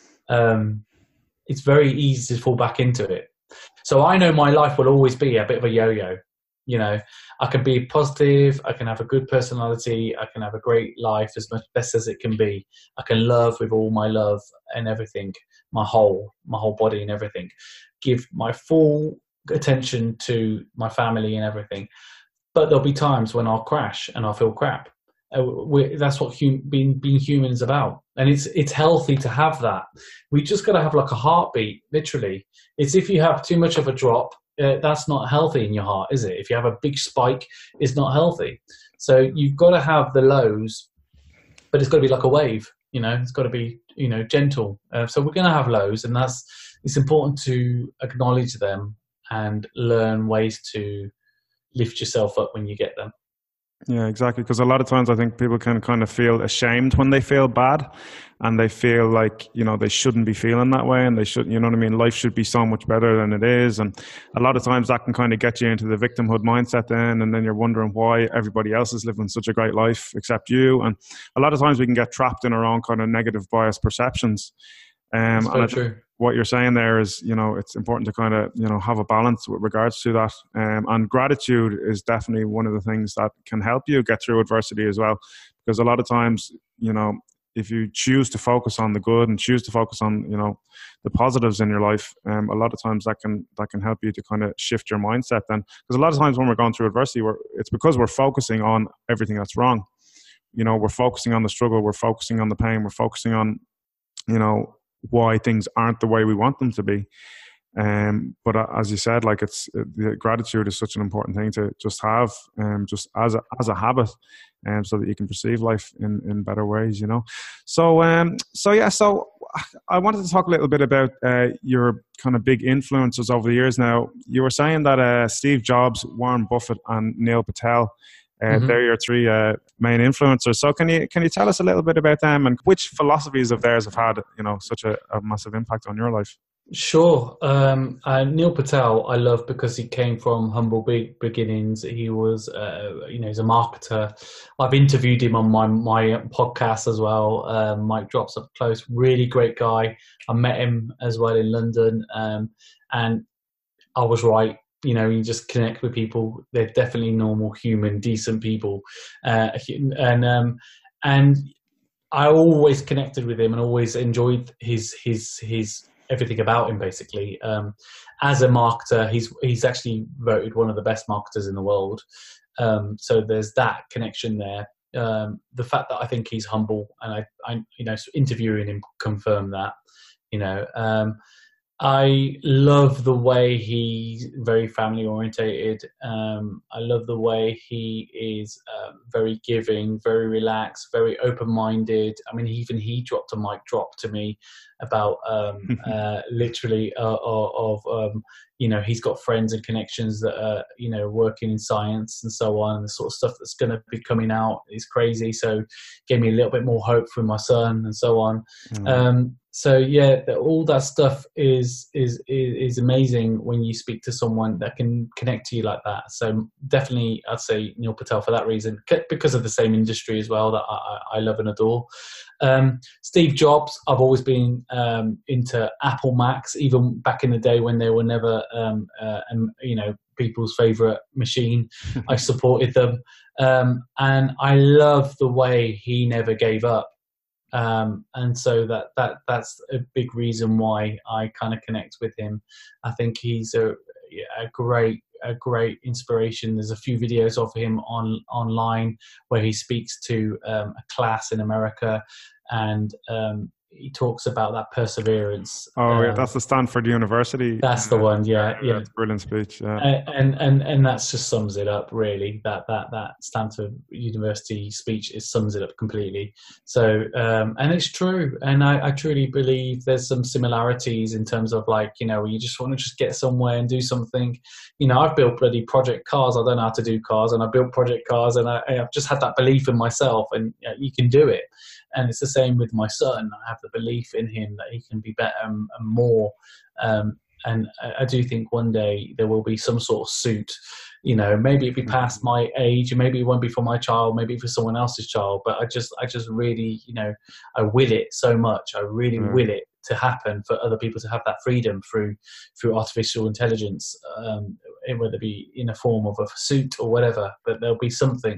um, it's very easy to fall back into it. So I know my life will always be a bit of a yo-yo. You know, I can be positive, I can have a good personality, I can have a great life as much best as it can be. I can love with all my love and everything, my whole, my whole body and everything. Give my full attention to my family and everything. But there'll be times when I'll crash and I'll feel crap. Uh, we, that's what hum, being being human is about, and it's it's healthy to have that. We just got to have like a heartbeat, literally. It's if you have too much of a drop, uh, that's not healthy in your heart, is it? If you have a big spike, it's not healthy. So you've got to have the lows, but it's got to be like a wave. You know, it's got to be, you know, gentle. Uh, so we're going to have lows, and that's it's important to acknowledge them and learn ways to lift yourself up when you get them. Yeah, exactly. Because a lot of times I think people can kind of feel ashamed when they feel bad, and they feel like, you know, they shouldn't be feeling that way, and they should, you know what I mean? Life should be so much better than it is. And a lot of times that can kind of get you into the victimhood mindset then, and then you're wondering why everybody else is living such a great life except you. And a lot of times we can get trapped in our own kind of negative bias perceptions. Um, That's and I true. think what you're saying there is, you know, it's important to kind of, you know, have a balance with regards to that. Um, and gratitude is definitely one of the things that can help you get through adversity as well. Because a lot of times, you know, if you choose to focus on the good and choose to focus on, you know, the positives in your life, um, a lot of times that can that can help you to kind of shift your mindset then. Because a lot of times when we're going through adversity, we're, it's because we're focusing on everything that's wrong. You know, we're focusing on the struggle, we're focusing on the pain, we're focusing on, you know, why things aren't the way we want them to be. Um, but uh, as you said, like it's uh, the gratitude is such an important thing to just have, um, just as a as a habit, um, so that you can perceive life in, in better ways. You know. So um, so yeah. So I wanted to talk a little bit about uh, your kind of big influences over the years. Now, you were saying that uh, Steve Jobs, Warren Buffett, and Neil Patel. Uh, mm-hmm. They're your three uh, main influencers. So can you can you tell us a little bit about them and which philosophies of theirs have had, you know, such a, a massive impact on your life? Sure. Um, uh, Neil Patel, I love because he came from humble be- beginnings. He was, uh, you know, he's a marketer. I've interviewed him on my my podcast as well. Um, Mike Drops Up Close, really great guy. I met him as well in London, um, and I was right. You know, you just connect with people. They're definitely normal, human, decent people, uh, and um, and I always connected with him and always enjoyed his his his everything about him. Basically, um, as a marketer, he's he's actually voted one of the best marketers in the world. Um, so there's that connection there. Um, the fact that I think he's humble, and I, I you know, interviewing him confirmed that. You know. Um, I love the way he's very family orientated. Um, I love the way he is um, very giving, very relaxed, very open minded. I mean, even he dropped a mic drop to me about um, uh, literally uh, of, um, you know, he's got friends and connections that are, you know, working in science and so on. And the sort of stuff that's going to be coming out is crazy. So gave me a little bit more hope for my son and so on. Mm. Um, so yeah, the, all that stuff is, is is is amazing when you speak to someone that can connect to you like that. So definitely, I'd say Neil Patel for that reason, because of the same industry as well that I, I love and adore. Um, Steve Jobs, I've always been um, into Apple Macs, even back in the day when they were never, um, uh, um, you know, people's favorite machine. I supported them, um, and I love the way he never gave up. Um, and so that, that that's a big reason why I kind of connect with him. I think he's a, a great a great inspiration. There's a few videos of him on online where he speaks to um, a class in America, and um, he talks about that perseverance. Oh, um, yeah, that's the Stanford University. That's the one, yeah, yeah. That's a brilliant speech. Yeah. And and and that just sums it up, really. That that that Stanford University speech, it sums it up completely. So, um, and it's true, and I, I truly believe there's some similarities in terms of, like, you know, you just want to just get somewhere and do something. You know, I've built bloody project cars. I don't know how to do cars, and I built project cars, and I, I've just had that belief in myself, and you know, you can do it. And it's the same with my son. I have the belief in him that he can be better and, and more. Um, and I, I do think one day there will be some sort of suit. You know, maybe it'll be past my age, and maybe it won't be for my child, maybe for someone else's child. But I just, I just really, you know, I will it so much. I really yeah. will it to happen for other people to have that freedom through, through artificial intelligence, um, whether it be in a form of a suit or whatever. But there'll be something.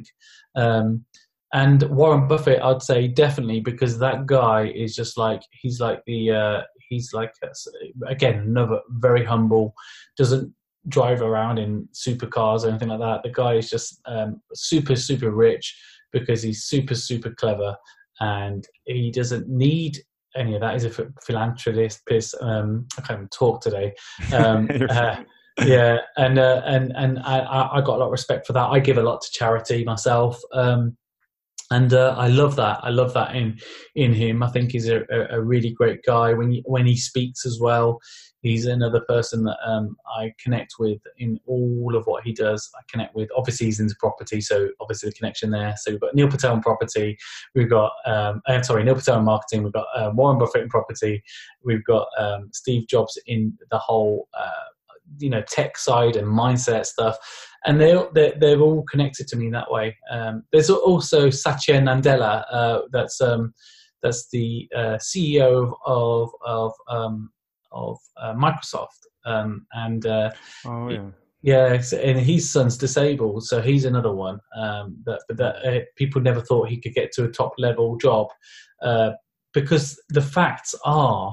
Um, And Warren Buffett, I'd say definitely, because that guy is just like, he's like the, uh, he's like, again, another very humble, doesn't drive around in supercars or anything like that. The guy is just um, super, super rich because he's super, super clever, and he doesn't need any of that. He's a philanthropist. Um, I can't even talk today. Um, uh, yeah, and uh, and and I, I got a lot of respect for that. I give a lot to charity myself. Um, And uh, I love that. I love that in in him. I think he's a, a really great guy. When he, when he speaks as well, he's another person that um, I connect with in all of what he does. I connect with. Obviously, he's into property, so obviously the connection there. So we've got Neil Patel in property. We've got um, I'm sorry, Neil Patel in marketing. We've got uh, Warren Buffett in property. We've got um, Steve Jobs in the whole uh, you know tech side and mindset stuff. And they, they're, they're all connected to me that way. Um, there's also Satya Nadella, uh, that's um, that's the uh, C E O of of of, um, of uh, Microsoft, um, and uh, oh yeah, yeah, and his son's disabled, so he's another one um, that that uh, people never thought he could get to a top level job, uh, because the facts are.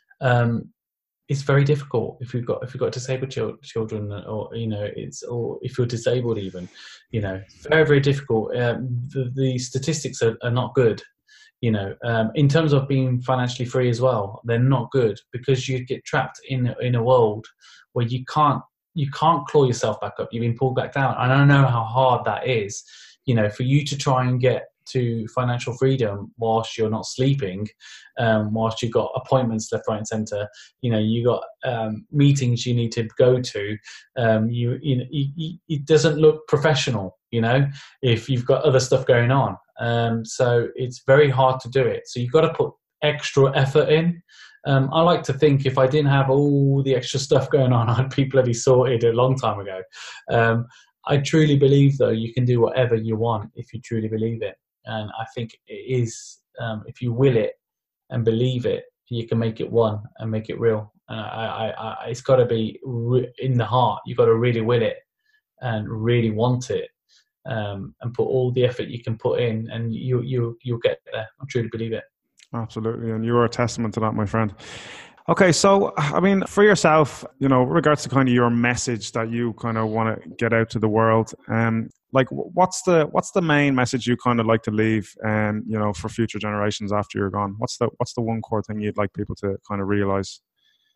Um, It's very difficult if you've got if you've got disabled ch- children, or you know, it's or if you're disabled even, you know, very very difficult. Um, the, the statistics are, are not good, you know, um, in terms of being financially free as well. They're not good because you get trapped in in a world where you can't you can't claw yourself back up. You've been pulled back down, and I know how hard that is. You know, for you to try and get to financial freedom whilst you're not sleeping, um, whilst you've got appointments left, right, and centre. You know, you got um, meetings you need to go to. Um, you, you know, you, you, it doesn't look professional. You know, if you've got other stuff going on, um, so it's very hard to do it. So you've got to put extra effort in. Um, I like to think if I didn't have all the extra stuff going on, I'd be bloody sorted a long time ago. Um, I truly believe, though, you can do whatever you want if you truly believe it. And I think it is, um, if you will it and believe it, you can make it one and make it real. And I, I, I, it's got to be re- in the heart. You've got to really will it and really want it, um, and put all the effort you can put in, and you, you, you'll get there. I truly believe it. Absolutely. And you are a testament to that, my friend. Okay, so I mean, for yourself, you know, regards to kind of your message that you kind of want to get out to the world, um, like what's the what's the main message you kind of like to leave, um, you know, for future generations after you're gone? What's the what's the one core thing you'd like people to kind of realize?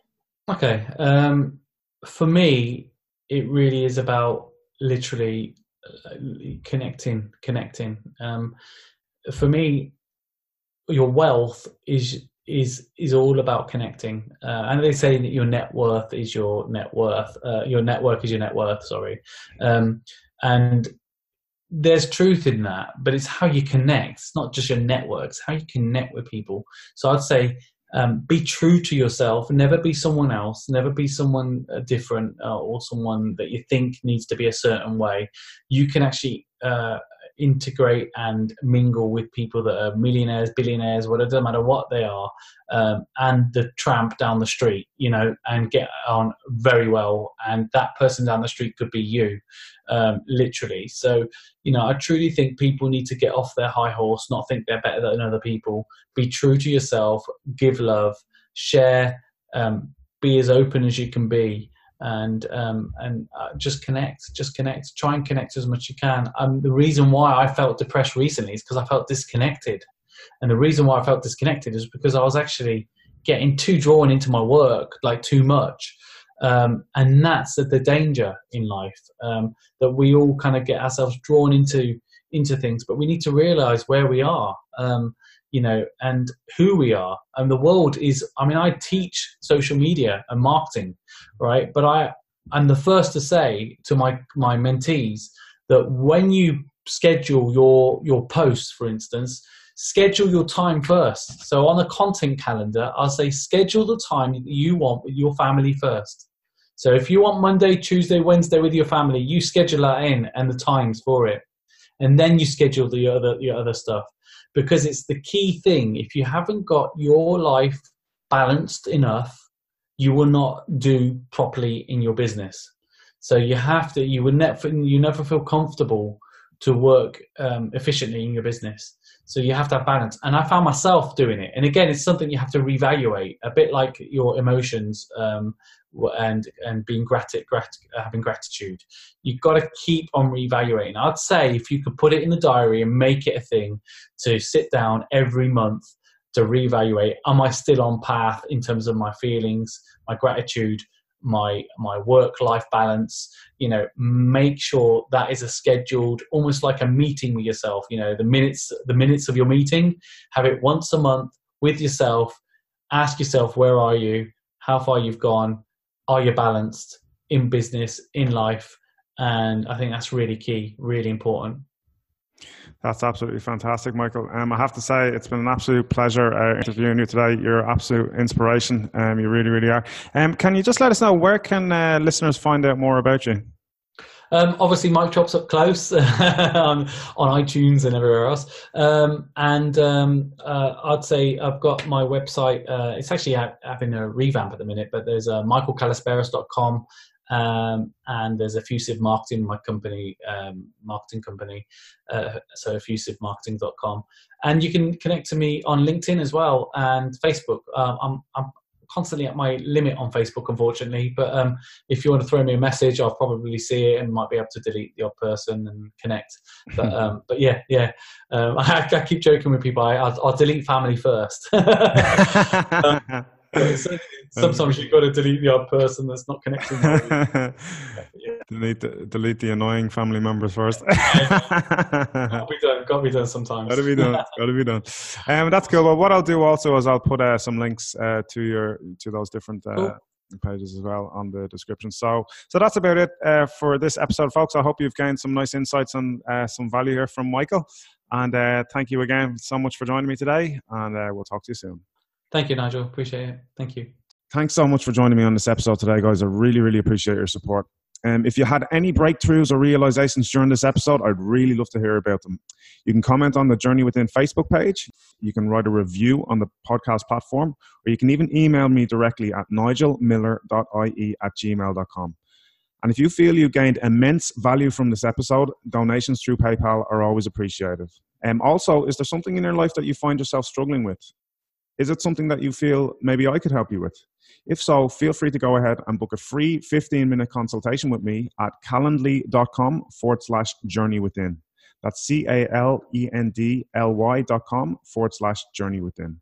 Okay. Um, for me, it really is about literally uh, connecting, connecting. Um, for me, your wealth is is is all about connecting. Uh, and they say that your net worth is your net worth. Uh, your network is your net worth. Sorry. Um, and there's truth in that, but it's how you connect. It's not just your networks, how you connect with people. So I'd say um, be true to yourself. Never be someone else. Never be someone uh, different uh, or someone that you think needs to be a certain way. You can actually uh, integrate and mingle with people that are millionaires, billionaires, whatever, doesn't matter what they are, um, and the tramp down the street, you know, and get on very well. And that person down the street could be you, um, literally. So, you know, I truly think people need to get off their high horse, not think they're better than other people. Be true to yourself, give love, share, um, be as open as you can be, and um, and uh, just connect, just connect. Try and connect as much as you can. Um, the reason why I felt depressed recently is because I felt disconnected, and the reason why I felt disconnected is because I was actually getting too drawn into my work, like too much. Um, and that's the danger in life, um, that we all kind of get ourselves drawn into into things, but we need to realize where we are, um, you know, and who we are. And the world is, I mean, I teach social media and marketing, right? But I, I'm the first to say to my, my mentees that when you schedule your, your posts, for instance, schedule your time first. So on a content calendar, I'll say schedule the time that you want with your family first. So if you want Monday, Tuesday, Wednesday with your family, you schedule that in and the times for it. And then you schedule the other, the other stuff, because it's the key thing. If you haven't got your life balanced enough, you will not do properly in your business. So you have to, you will never, you never feel comfortable to work um, efficiently in your business. So you have to have balance. And I found myself doing it. And again, it's something you have to reevaluate, a bit like your emotions um, and and being grat- grat- having gratitude. You've got to keep on reevaluating. I'd say if you could put it in the diary and make it a thing to sit down every month to reevaluate, am I still on path in terms of my feelings, my gratitude, my my work-life balance? You know, make sure that is a scheduled, almost like a meeting with yourself. You know, the minutes the minutes of your meeting, have it once a month with yourself. Ask yourself, where are you, how far you've gone, are you balanced in business, in life? And I think that's really key, really important. That's absolutely fantastic, Michael. Um, I have to say, it's been an absolute pleasure uh, interviewing you today. You're absolute inspiration. Um, you really, really are. Um, can you just let us know, where can uh, listeners find out more about you? Um, obviously, Mike Chops Up Close on, on iTunes and everywhere else. Um, and um, uh, I'd say I've got my website. Uh, it's actually ha- having a revamp at the minute, but there's uh, michael kalasperis dot com. Um, and there's Effusive Marketing, my company, um, marketing company, uh, so effusive marketing dot com. And you can connect to me on LinkedIn as well and Facebook. Um, I'm, I'm constantly at my limit on Facebook, unfortunately, but um, if you want to throw me a message, I'll probably see it and might be able to delete the odd person and connect. But um, but yeah, yeah, um, I, I keep joking with people. I, I'll, I'll delete family first. um, So sometimes you've got to delete the odd person that's not connecting. Yeah. delete, the, delete the annoying family members first. Got to be done. Got to be done sometimes. Got to be done. Got to be done. Um, that's cool. Well, what I'll do also is I'll put uh, some links uh, to your to those different uh, cool. pages as well on the description. So, so that's about it uh, for this episode, folks. I hope you've gained some nice insights and uh, some value here from Michael. And uh, thank you again so much for joining me today. And uh, we'll talk to you soon. Thank you, Nigel. Appreciate it. Thank you. Thanks so much for joining me on this episode today, guys. I really, really appreciate your support. Um, if you had any breakthroughs or realizations during this episode, I'd really love to hear about them. You can comment on the Journey Within Facebook page. You can write a review on the podcast platform, or you can even email me directly at nigel miller dot I E at gmail dot com. And if you feel you gained immense value from this episode, donations through PayPal are always appreciated. Um, also, is there something in your life that you find yourself struggling with? Is it something that you feel maybe I could help you with? If so, feel free to go ahead and book a free fifteen minute consultation with me at calendly.com forward slash journey within. That's C A L E N D L Y dot com forward slash journey within.